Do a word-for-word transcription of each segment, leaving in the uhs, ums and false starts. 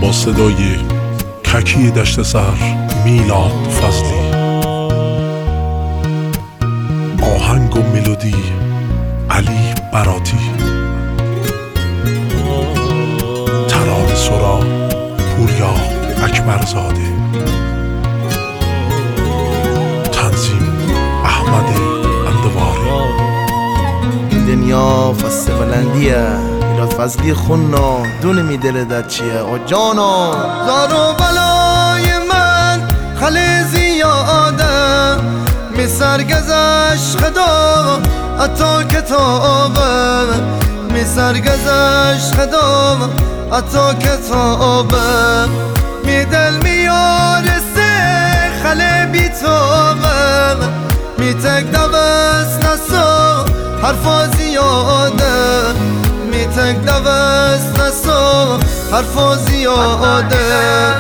با صدای ککی دشت سر میلاد فضلی، آهنگ و ملودی علی براتی، ترانه سرا پوریا اکبرزاده، تنظیم احمد اندواری. دنیا فست بلندیه، میلاد فضلی خونا دونه میدل در چیه او جانا. زار و بلای من خلی زیاده، می سرگزش خدا اتا کتابه، می سرگزش خدا اتا کتابه، می دل میارسه خلی بیتابه، می تک دوست نسو حرفا زیاده، می تک دوست نسو حرفا زیاده.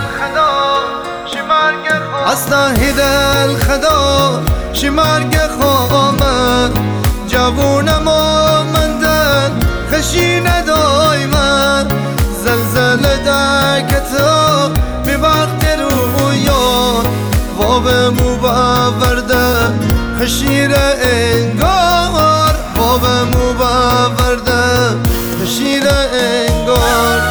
اصلا هیدل خدا شی مرگ خوامه، جوونم آمندن خشی ندای من، زلزل درکتا می وقت رویا واب مو باورده خشیر انگار، واب مو باورده خشیر انگار.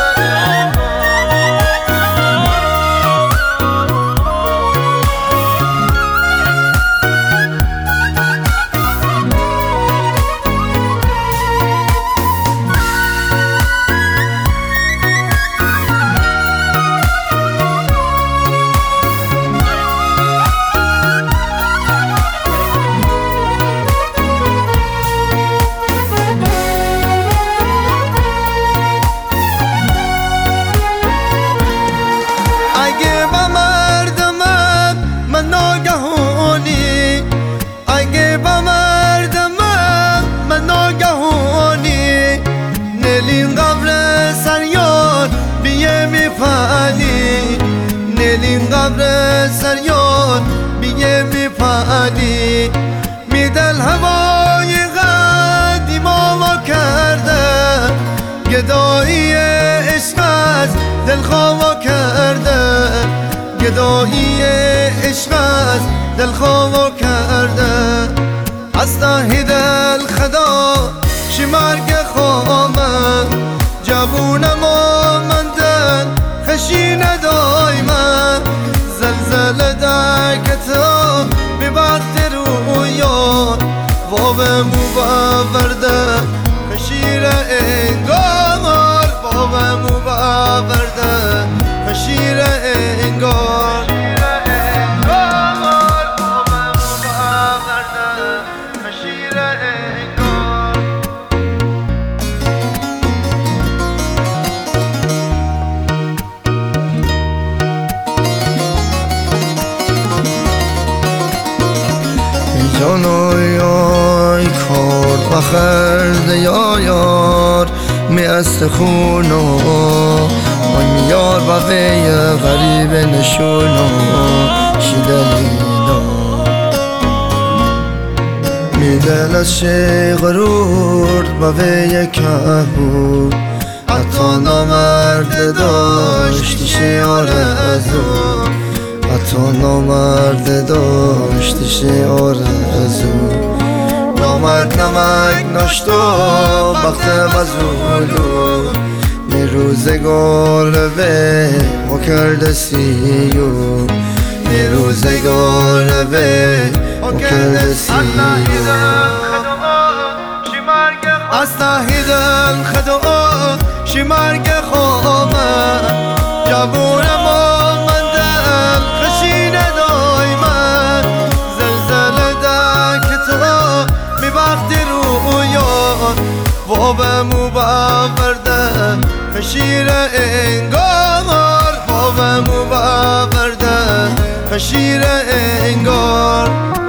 نلین قبر سریان بیه میپانی، میدل هوای قدیما ما کرده، گدایی عشق از دل خوا کرده، گدایی عشق از دل خوا کرده. اصلا هیدل خدا شی مرگ خوامه، جوونم آمندن خشی ندای من، زلزل درکتا می وقت رویان واب مو باورده خشیر انگار، واب مو باورده خشیر انگار. جانوی آی کار بخرده یا یار می است خونو آی میار و وی غریب نشونو شیدلینا، می دل از شی غرور و وی کهو حتی نامرد داشتی شی آرزو، حتی نامرد داشتش آرزو. نامرد نمک ناشتو وقت مزولو، می روزگار به ما کرده سیو، می روزگار به ما کرده سیو. اصلا هیدل خدا شی مرگ خوامه، جوونم آمندن خشی ندای من، زلزل درکتا می وقت رویان واب مو باورده خشیر انگار، واب مو باورده خشیر انگار.